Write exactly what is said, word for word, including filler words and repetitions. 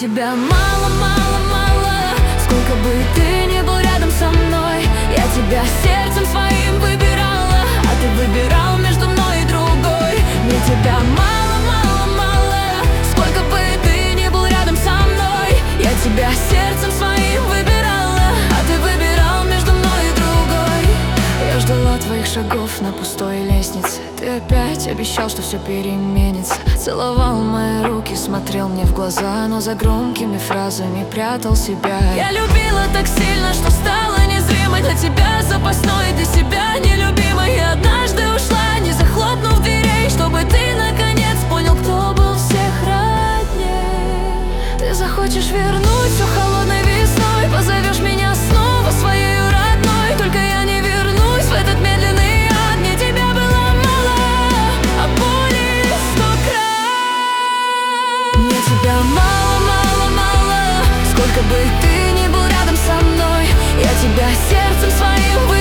тебя мало, мало, мало. Сколько бы ты ни был рядом со мной, я тебя сердцем своим выбирала, а ты выбирал между мной и другой. Мне тебя мало, мало, мало. Сколько бы ты ни был рядом со мной, я тебя сердцем своим выбирала, а ты выбирал между мной и другой. Я ждала твоих шагов на пустой лестнице. Ты опять обещал, что все переменится. Целовал мои руки, смотрел мне в глаза, но за громкими фразами прятал себя. Я любила так сильно, что стала незримой для тебя, запасной для себя нелюбимой. И однажды ушла, не захлопнув дверей, чтобы ты наконец понял, кто был всех роднее. Ты захочешь вернуть все холодной весной, позовешь меня снова своей родной. Только я не вернусь в этот медленный ад. Мне тебя было мало, а боли сто крат. Мне тебя мало, мало, мало. Сколько бы ты ни был рядом со мной, я тебя сердцем своим